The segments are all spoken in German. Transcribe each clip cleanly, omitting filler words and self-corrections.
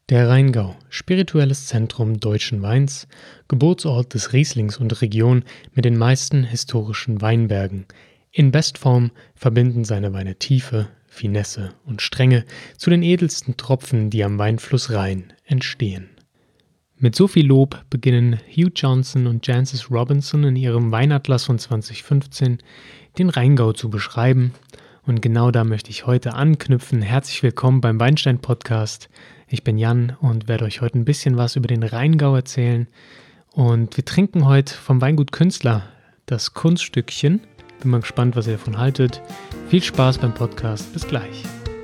Der Rheingau, spirituelles Zentrum deutschen Weins, Geburtsort des Rieslings und Region mit den meisten historischen Weinbergen. In Bestform verbinden seine Weine Tiefe, Finesse und Strenge zu den edelsten Tropfen, die am Weinfluss Rhein entstehen. Mit so viel Lob beginnen Hugh Johnson und Jancis Robinson in ihrem Weinatlas von 2015 den Rheingau zu beschreiben. Und genau da möchte ich heute anknüpfen. Herzlich willkommen beim Weinstein-Podcast. Ich bin Jan und werde euch heute ein bisschen was über den Rheingau erzählen. Und wir trinken heute vom Weingut Künstler das Kunststückchen. Bin mal gespannt, was ihr davon haltet. Viel Spaß beim Podcast. Bis gleich.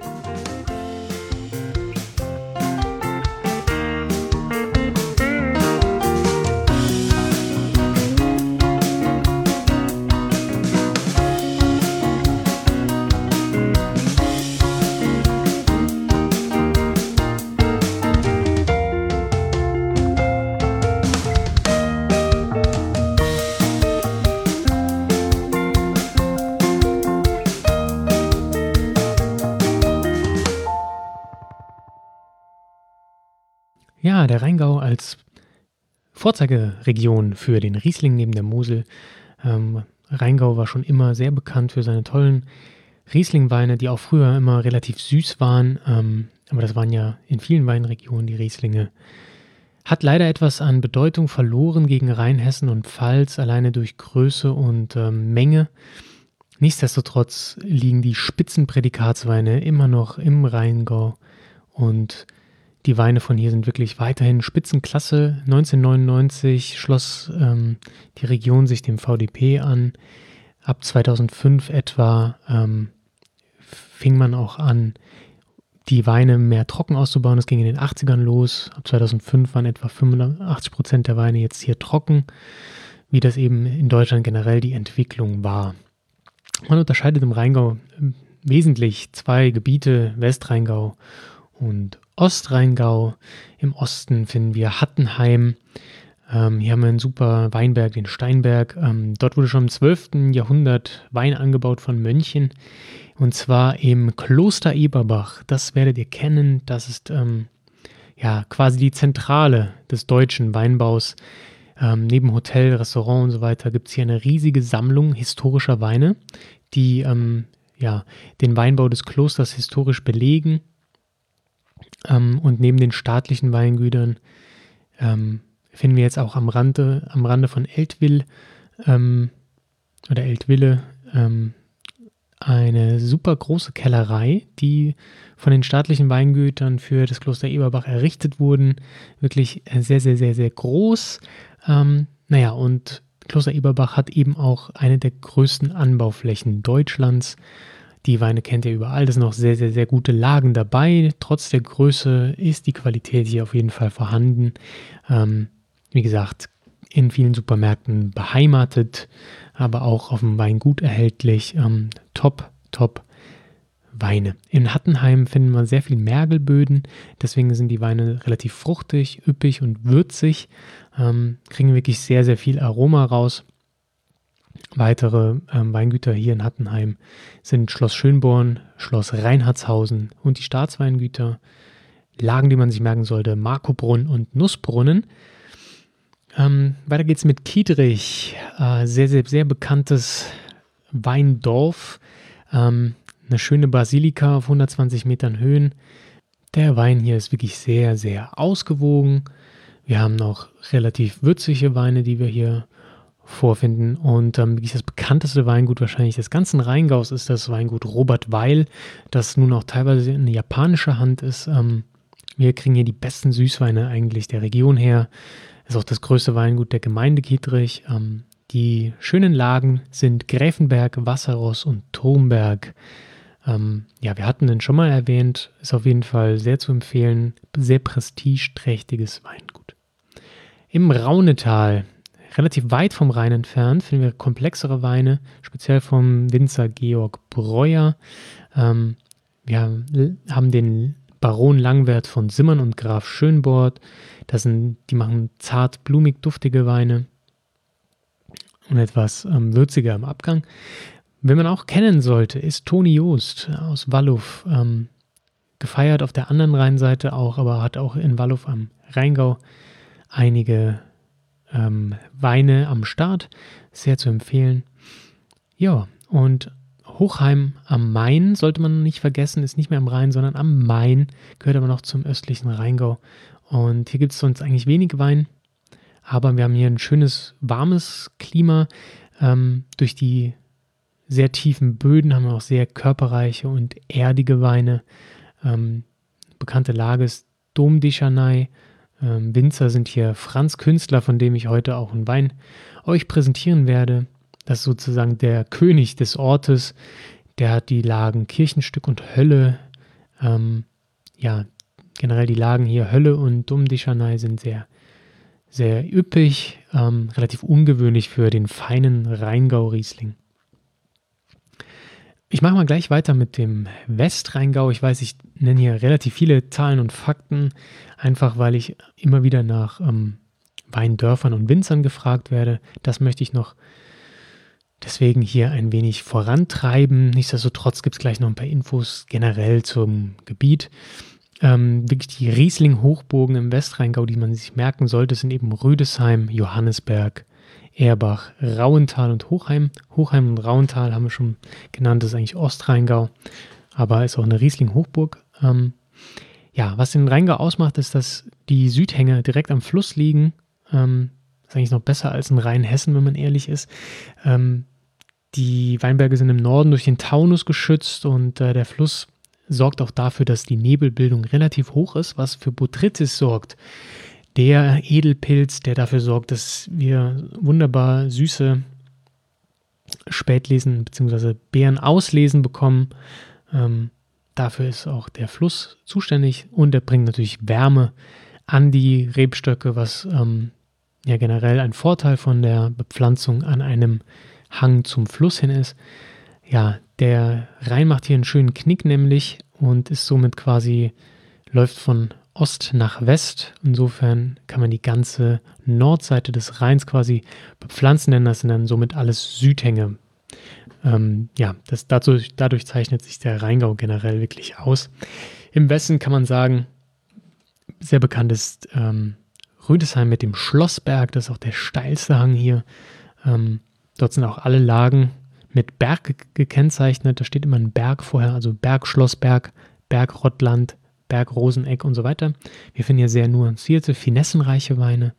Ja, der Rheingau als Vorzeigeregion für den Riesling neben der Mosel. Rheingau war schon immer sehr bekannt für seine tollen Riesling-Weine, die auch früher immer relativ süß waren. Aber das waren ja in vielen Weinregionen die Rieslinge. Hat leider etwas an Bedeutung verloren gegen Rheinhessen und Pfalz, alleine durch Größe und Menge. Nichtsdestotrotz liegen die Spitzenprädikatsweine immer noch im Rheingau und die Weine von hier sind wirklich weiterhin Spitzenklasse. 1999 schloss die Region sich dem VDP an. Ab 2005 etwa fing man auch an, die Weine mehr trocken auszubauen. Das ging in den 80ern los. Ab 2005 waren etwa 85% der Weine jetzt hier trocken, wie das eben in Deutschland generell die Entwicklung war. Man unterscheidet im Rheingau wesentlich zwei Gebiete, Westrheingau und Ostrheingau. Im Osten finden wir Hattenheim. Hier haben wir einen super Weinberg, den Steinberg. Dort wurde schon im 12. Jahrhundert Wein angebaut von Mönchen. Und zwar im Kloster Eberbach. Das werdet ihr kennen. Das ist quasi die Zentrale des deutschen Weinbaus. Neben Hotel, Restaurant und so weiter gibt es hier eine riesige Sammlung historischer Weine, die den Weinbau des Klosters historisch belegen. Und neben den staatlichen Weingütern finden wir jetzt auch am Rande von Eltville eine super große Kellerei, die von den staatlichen Weingütern für das Kloster Eberbach errichtet wurden. Wirklich sehr, sehr, sehr, sehr groß. Und Kloster Eberbach hat eben auch eine der größten Anbauflächen Deutschlands. Die Weine kennt ihr überall, da sind noch sehr, sehr, sehr gute Lagen dabei. Trotz der Größe ist die Qualität hier auf jeden Fall vorhanden. Wie gesagt, in vielen Supermärkten beheimatet, aber auch auf dem Weingut erhältlich. Top Weine. In Hattenheim finden wir sehr viel Mergelböden, deswegen sind die Weine relativ fruchtig, üppig und würzig. Kriegen wirklich sehr, sehr viel Aroma raus. Weitere Weingüter hier in Hattenheim sind Schloss Schönborn, Schloss Reinhardshausen und die Staatsweingüter. Lagen, die man sich merken sollte, Markobrunn und Nussbrunnen. Weiter geht's mit Kiedrich, sehr, sehr, sehr bekanntes Weindorf. Eine schöne Basilika auf 120 Metern Höhen. Der Wein hier ist wirklich sehr, sehr ausgewogen. Wir haben noch relativ würzige Weine, die wir hier vorfinden. Und das bekannteste Weingut wahrscheinlich des ganzen Rheingaus ist das Weingut Robert Weil, das nun auch teilweise in japanischer Hand ist. Wir kriegen hier die besten Süßweine eigentlich der Region her. Ist auch das größte Weingut der Gemeinde Kiedrich. Die schönen Lagen sind Gräfenberg, Wasserross und Turmberg. Wir hatten den schon mal erwähnt. Ist auf jeden Fall sehr zu empfehlen. Sehr prestigeträchtiges Weingut. Im Raunetal, relativ weit vom Rhein entfernt, finden wir komplexere Weine, speziell vom Winzer Georg Breuer. Wir haben den Baron Langwert von Simmern und Graf Schönborn. Die machen zart, blumig, duftige Weine und etwas würziger im Abgang. Wen man auch kennen sollte, ist Toni Joost aus Walluf. gefeiert auf der anderen Rheinseite auch, aber hat auch in Wallow am Rheingau einige Weine am Start. Sehr zu empfehlen. Ja, und Hochheim am Main sollte man nicht vergessen, ist nicht mehr am Rhein, sondern am Main, gehört aber noch zum östlichen Rheingau. Und hier gibt es sonst eigentlich wenig Wein, aber wir haben hier ein schönes, warmes Klima. Durch die sehr tiefen Böden haben wir auch sehr körperreiche und erdige Weine. Bekannte Lage ist Domdischanei. Winzer sind hier Franz Künstler, von dem ich heute auch einen Wein euch präsentieren werde. Das ist sozusagen der König des Ortes. Der hat die Lagen Kirchenstück und Hölle. Generell die Lagen hier Hölle und Domdischanei sind sehr, sehr üppig, relativ ungewöhnlich für den feinen Rheingau-Riesling. Ich mache mal gleich weiter mit dem Westrheingau. Ich weiß, ich nenne hier relativ viele Zahlen und Fakten, einfach weil ich immer wieder nach Weindörfern und Winzern gefragt werde. Das möchte ich noch deswegen hier ein wenig vorantreiben. Nichtsdestotrotz gibt es gleich noch ein paar Infos generell zum Gebiet. Wirklich die Riesling-Hochburgen im Westrheingau, die man sich merken sollte, sind eben Rüdesheim, Johannisberg, Erbach, Rauental und Hochheim. Hochheim und Rauental haben wir schon genannt, das ist eigentlich Ostrheingau, aber ist auch eine Riesling-Hochburg. Was den Rheingau ausmacht, ist, dass die Südhänge direkt am Fluss liegen. Ist eigentlich noch besser als in Rheinhessen, wenn man ehrlich ist. Die Weinberge sind im Norden durch den Taunus geschützt und der Fluss sorgt auch dafür, dass die Nebelbildung relativ hoch ist, was für Botrytis sorgt. Der Edelpilz, der dafür sorgt, dass wir wunderbar süße Spätlesen bzw. Beerenauslesen bekommen. Dafür ist auch der Fluss zuständig und er bringt natürlich Wärme an die Rebstöcke, was generell ein Vorteil von der Bepflanzung an einem Hang zum Fluss hin ist. Ja, der Rhein macht hier einen schönen Knick nämlich und ist somit quasi, läuft von Ost nach West. Insofern kann man die ganze Nordseite des Rheins quasi bepflanzen, denn das sind dann somit alles Südhänge. Dadurch zeichnet sich der Rheingau generell wirklich aus. Im Westen kann man sagen, sehr bekannt ist Rüdesheim mit dem Schlossberg, das ist auch der steilste Hang hier. Dort sind auch alle Lagen mit Berg gekennzeichnet. Da steht immer ein Berg vorher, also Berg Schlossberg, Berg Rottland, Berg Roseneck und so weiter. Wir finden hier sehr nuancierte, finessenreiche Weine.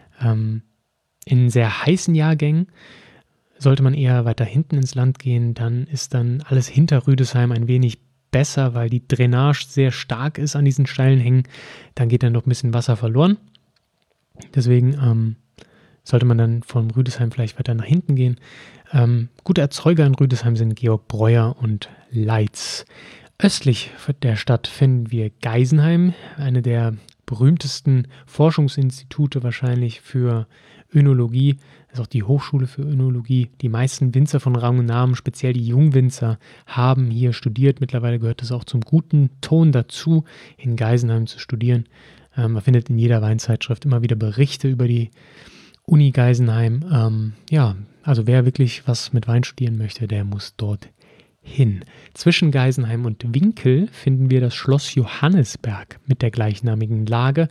In sehr heißen Jahrgängen sollte man eher weiter hinten ins Land gehen. Dann ist dann alles hinter Rüdesheim ein wenig besser, weil die Drainage sehr stark ist an diesen steilen Hängen. Dann geht dann noch ein bisschen Wasser verloren. Deswegen sollte man dann von Rüdesheim vielleicht weiter nach hinten gehen. Gute Erzeuger in Rüdesheim sind Georg Breuer und Leitz. Östlich der Stadt finden wir Geisenheim, eine der berühmtesten Forschungsinstitute wahrscheinlich für Önologie. Das ist auch die Hochschule für Önologie. Die meisten Winzer von Rang und Namen, speziell die Jungwinzer, haben hier studiert. Mittlerweile gehört es auch zum guten Ton dazu, in Geisenheim zu studieren. Man findet in jeder Weinzeitschrift immer wieder Berichte über die Uni Geisenheim. Also wer wirklich was mit Wein studieren möchte, der muss dort hin. Zwischen Geisenheim und Winkel finden wir das Schloss Johannisberg mit der gleichnamigen Lage.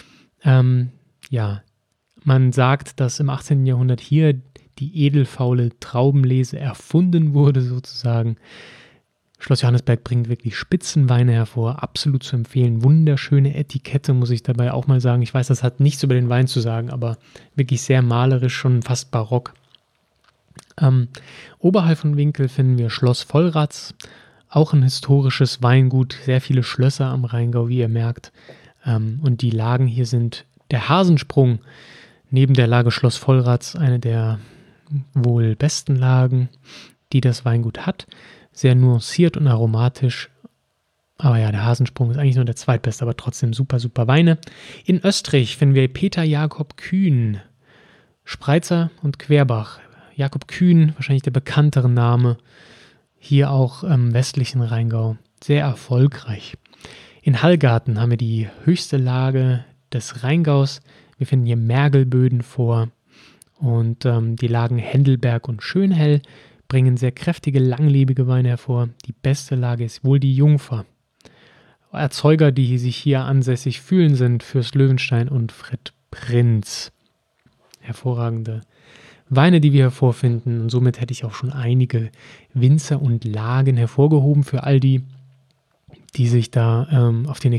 Man sagt, dass im 18. Jahrhundert hier die edelfaule Traubenlese erfunden wurde sozusagen. Schloss Johannisberg bringt wirklich Spitzenweine hervor, absolut zu empfehlen. Wunderschöne Etikette, muss ich dabei auch mal sagen. Ich weiß, das hat nichts über den Wein zu sagen, aber wirklich sehr malerisch, schon fast barock. Oberhalb von Winkel finden wir Schloss Vollratz, auch ein historisches Weingut, sehr viele Schlösser am Rheingau, wie ihr merkt. Und die Lagen hier sind der Hasensprung, neben der Lage Schloss Vollratz eine der wohl besten Lagen, die das Weingut hat. Sehr nuanciert und aromatisch. Aber ja, der Hasensprung ist eigentlich nur der zweitbeste, aber trotzdem super, super Weine. In Österreich finden wir Peter Jakob Kühn, Spreitzer und Querbach. Jakob Kühn, wahrscheinlich der bekanntere Name, hier auch im westlichen Rheingau. Sehr erfolgreich. In Hallgarten haben wir die höchste Lage des Rheingaus. Wir finden hier Mergelböden vor und die Lagen Händelberg und Schönhell bringen sehr kräftige, langlebige Weine hervor. Die beste Lage ist wohl die Jungfer. Erzeuger, die sich hier ansässig fühlen, sind Fürst Löwenstein und Fred Prinz. Hervorragende Weine, die wir hier vorfinden. Und somit hätte ich auch schon einige Winzer und Lagen hervorgehoben für all die, die sich da auf den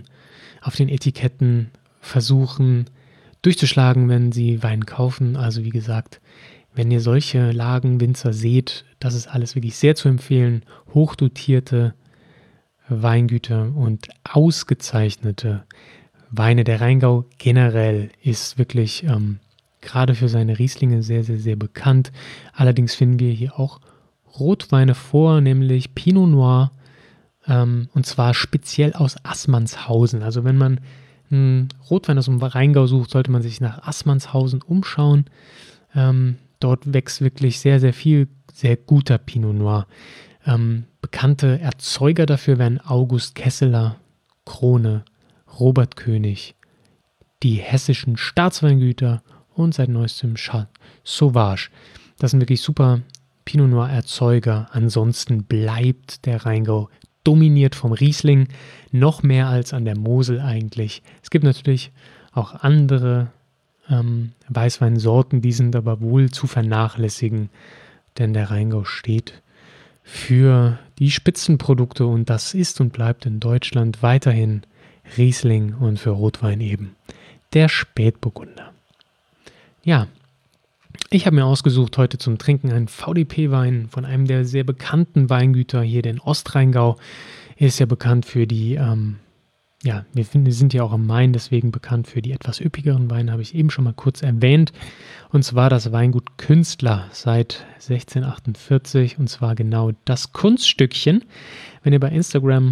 Etiketten versuchen durchzuschlagen, wenn sie Wein kaufen. Also wie gesagt, wenn ihr solche Lagen, Winzer seht, das ist alles wirklich sehr zu empfehlen. Hochdotierte Weingüter und ausgezeichnete Weine. Der Rheingau generell ist wirklich gerade für seine Rieslinge sehr, sehr, sehr bekannt. Allerdings finden wir hier auch Rotweine vor, nämlich Pinot Noir, und zwar speziell aus Assmannshausen. Also wenn man einen Rotwein aus dem Rheingau sucht, sollte man sich nach Assmannshausen umschauen. Dort wächst wirklich sehr, sehr viel, sehr guter Pinot Noir. Bekannte Erzeuger dafür wären August Kesseler, Krone, Robert König, die hessischen Staatsweingüter und seit neuestem Chat Sauvage. Das sind wirklich super Pinot Noir Erzeuger. Ansonsten bleibt der Rheingau dominiert vom Riesling, noch mehr als an der Mosel eigentlich. Es gibt natürlich auch andere Weißweinsorten, die sind aber wohl zu vernachlässigen, denn der Rheingau steht für die Spitzenprodukte und das ist und bleibt in Deutschland weiterhin Riesling und für Rotwein eben der Spätburgunder. Ja, ich habe mir ausgesucht heute zum Trinken einen VDP-Wein von einem der sehr bekannten Weingüter hier, den Ostrheingau. Er ist ja bekannt für die, wir sind ja auch am Main, deswegen bekannt für die etwas üppigeren Weine, habe ich eben schon mal kurz erwähnt. Und zwar das Weingut Künstler seit 1648 und zwar genau das Kunststückchen. Wenn ihr bei Instagram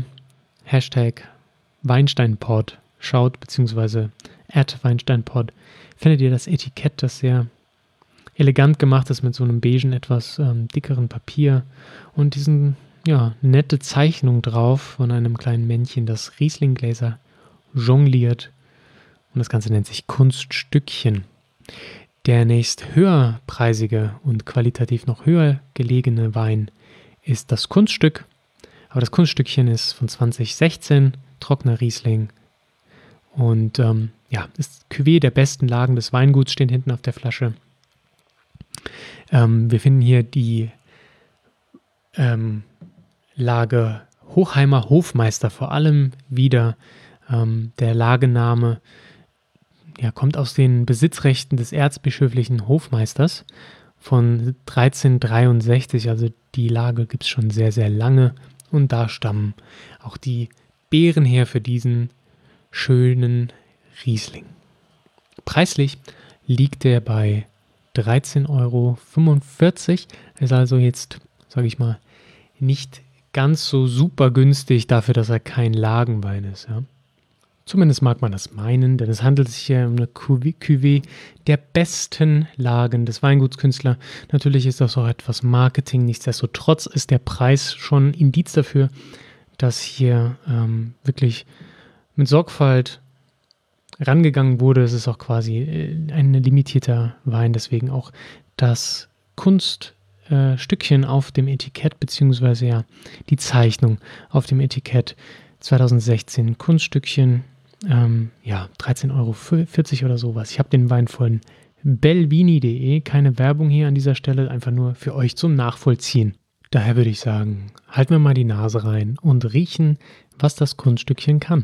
#WeinsteinPod schaut, beziehungsweise @WeinsteinPod, findet ihr das Etikett, das sehr elegant gemacht ist mit so einem beigen, etwas dickeren Papier und diesen, nette Zeichnung drauf von einem kleinen Männchen, das Rieslinggläser jongliert und das Ganze nennt sich Kunststückchen. Der nächst höherpreisige und qualitativ noch höher gelegene Wein ist das Kunststück, aber das Kunststückchen ist von 2016, trockener Riesling und ist Cuvée der besten Lagen des Weinguts, stehen hinten auf der Flasche. Wir finden hier die Lage Hochheimer Hofmeister vor allem wieder. Der Lagename kommt aus den Besitzrechten des erzbischöflichen Hofmeisters von 1363. Also die Lage gibt es schon sehr, sehr lange und da stammen auch die Beeren her für diesen schönen Riesling. Preislich liegt der bei 13,45 €, ist also jetzt, sage ich mal, nicht ganz so super günstig dafür, dass er kein Lagenwein ist. Ja. Zumindest mag man das meinen, denn es handelt sich hier um eine Cuvée der besten Lagen des Weinguts Künstler. Natürlich ist das auch etwas Marketing, nichtsdestotrotz ist der Preis schon ein Indiz dafür, dass hier wirklich mit Sorgfalt rangegangen wurde. Es ist auch quasi ein limitierter Wein, deswegen auch das Kunststückchen auf dem Etikett, beziehungsweise die Zeichnung auf dem Etikett 2016 Kunststückchen, 13,40 € oder sowas. Ich habe den Wein von belvini.de, keine Werbung hier an dieser Stelle, einfach nur für euch zum Nachvollziehen. Daher würde ich sagen, halten wir mal die Nase rein und riechen, was das Kunststückchen kann.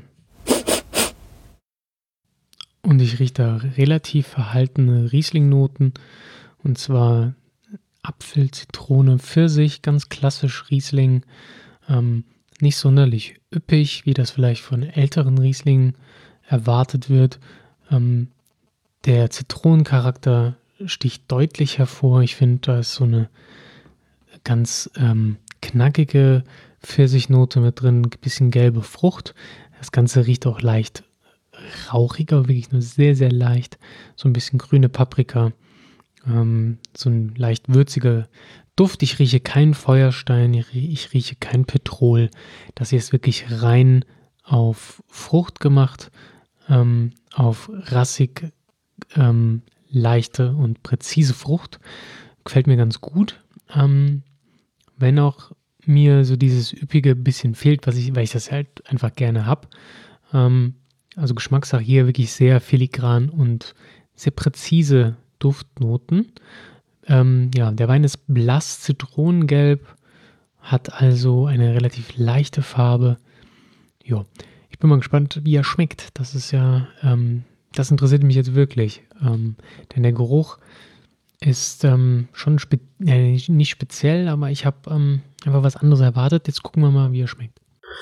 Und ich rieche da relativ verhaltene Riesling-Noten, und zwar Apfel, Zitrone, Pfirsich, ganz klassisch Riesling, nicht sonderlich üppig, wie das vielleicht von älteren Rieslingen erwartet wird. Der Zitronencharakter sticht deutlich hervor. Ich finde, da ist so eine ganz knackige Pfirsichnote mit drin, ein bisschen gelbe Frucht. Das Ganze riecht auch leicht rauchiger, wirklich nur sehr, sehr leicht. So ein bisschen grüne Paprika, so ein leicht würziger Duft. Ich rieche keinen Feuerstein, ich rieche kein Petrol. Das hier ist wirklich rein auf Frucht gemacht, auf rassig, leichte und präzise Frucht. Gefällt mir ganz gut. Wenn auch mir so dieses üppige bisschen fehlt, weil ich das halt einfach gerne habe. Also Geschmackssache hier wirklich sehr filigran und sehr präzise Duftnoten. Ja, der Wein ist blass zitronengelb, hat also eine relativ leichte Farbe. Ja, ich bin mal gespannt, wie er schmeckt. Das ist ja, das interessiert mich jetzt wirklich. Denn der Geruch ist schon nicht speziell, aber ich habe einfach was anderes erwartet. Jetzt gucken wir mal, wie er schmeckt.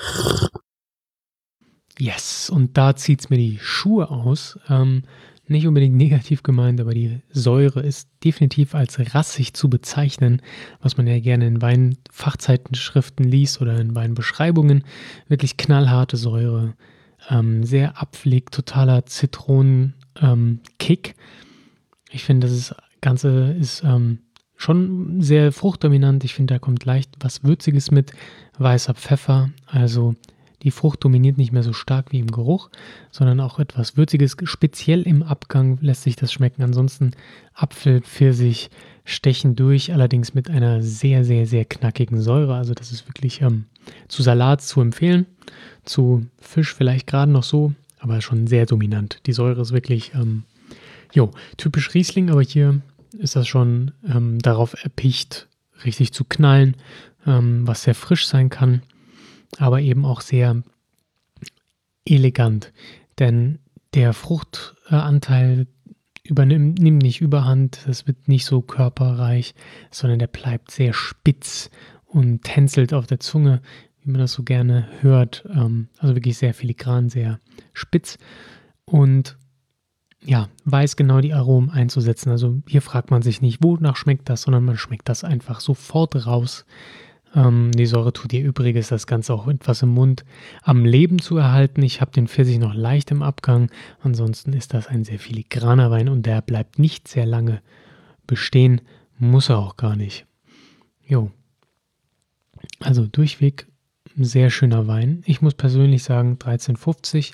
Yes, und da zieht es mir die Schuhe aus. Nicht unbedingt negativ gemeint, aber die Säure ist definitiv als rassig zu bezeichnen, was man ja gerne in Weinfachzeitschriften liest oder in Weinbeschreibungen. Wirklich knallharte Säure, sehr abfällig, totaler Zitronen-Kick. Ich finde, das Ganze ist schon sehr fruchtdominant. Ich finde, da kommt leicht was Würziges mit, weißer Pfeffer, also die Frucht dominiert nicht mehr so stark wie im Geruch, sondern auch etwas Würziges. Speziell im Abgang lässt sich das schmecken. Ansonsten Apfel, Pfirsich stechen durch, allerdings mit einer sehr, sehr, sehr knackigen Säure. Also das ist wirklich zu Salat zu empfehlen. Zu Fisch vielleicht gerade noch so, aber schon sehr dominant. Die Säure ist wirklich typisch Riesling, aber hier ist das schon darauf erpicht, richtig zu knallen, was sehr frisch sein kann. Aber eben auch sehr elegant, denn der Fruchtanteil nimmt nicht überhand, das wird nicht so körperreich, sondern der bleibt sehr spitz und tänzelt auf der Zunge, wie man das so gerne hört, also wirklich sehr filigran, sehr spitz und ja, weiß genau die Aromen einzusetzen. Also hier fragt man sich nicht, wonach schmeckt das, sondern man schmeckt das einfach sofort raus. Die Säure tut ihr Übriges, das Ganze auch etwas im Mund am Leben zu erhalten. Ich habe den Pfirsich noch leicht im Abgang. Ansonsten ist das ein sehr filigraner Wein und der bleibt nicht sehr lange bestehen. Muss er auch gar nicht. Jo. Also durchweg ein sehr schöner Wein. Ich muss persönlich sagen, 13,50.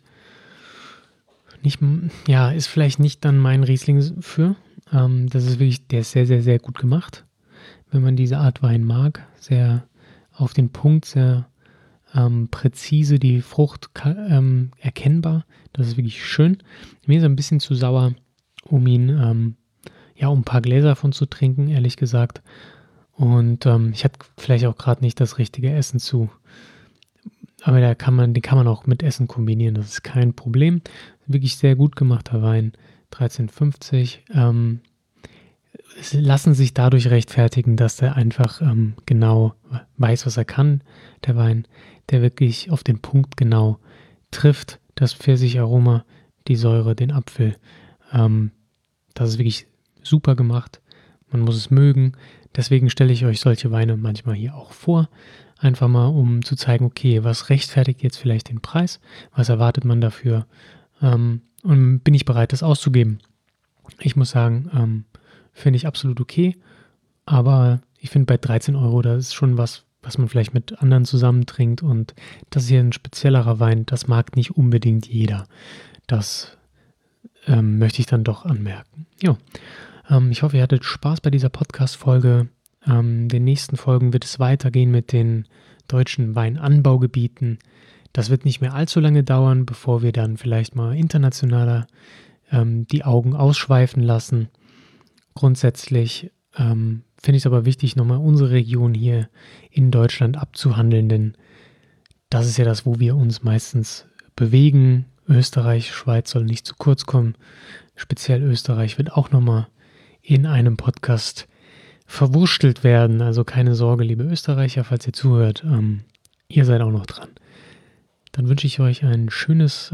Ist vielleicht nicht dann mein Riesling für. Das ist wirklich, der ist sehr, sehr, sehr gut gemacht. Wenn man diese Art Wein mag, sehr auf den Punkt, sehr präzise, die Frucht erkennbar. Das ist wirklich schön. Mir ist er ein bisschen zu sauer, um ihn, um ein paar Gläser davon zu trinken, ehrlich gesagt. Und ich hatte vielleicht auch gerade nicht das richtige Essen zu. Aber den kann man auch mit Essen kombinieren, das ist kein Problem. Wirklich sehr gut gemachter Wein, 13,50. Es lassen sich dadurch rechtfertigen, dass der einfach genau weiß, was er kann, der Wein, der wirklich auf den Punkt genau trifft, das Pfirsicharoma, die Säure, den Apfel. Das ist wirklich super gemacht, man muss es mögen, deswegen stelle ich euch solche Weine manchmal hier auch vor, einfach mal, um zu zeigen, okay, was rechtfertigt jetzt vielleicht den Preis, was erwartet man dafür und bin ich bereit, das auszugeben. Ich muss sagen, finde ich absolut okay, aber ich finde bei 13 Euro, das ist schon was man vielleicht mit anderen zusammen trinkt und das ist hier ein speziellerer Wein, das mag nicht unbedingt jeder. Das möchte ich dann doch anmerken. Jo, ich hoffe, ihr hattet Spaß bei dieser Podcast-Folge. In den nächsten Folgen wird es weitergehen mit den deutschen Weinanbaugebieten. Das wird nicht mehr allzu lange dauern, bevor wir dann vielleicht mal internationaler die Augen ausschweifen lassen. Grundsätzlich finde ich es aber wichtig, nochmal unsere Region hier in Deutschland abzuhandeln, denn das ist ja das, wo wir uns meistens bewegen. Österreich, Schweiz soll nicht zu kurz kommen. Speziell Österreich wird auch nochmal in einem Podcast verwurstelt werden. Also keine Sorge, liebe Österreicher, falls ihr zuhört, ihr seid auch noch dran. Dann wünsche ich euch ein schönes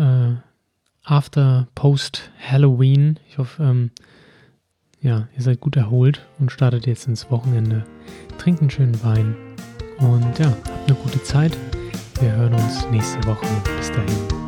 Post-Halloween. Ich hoffe, ihr seid gut erholt und startet jetzt ins Wochenende. Trinkt einen schönen Wein und habt eine gute Zeit. Wir hören uns nächste Woche. Bis dahin.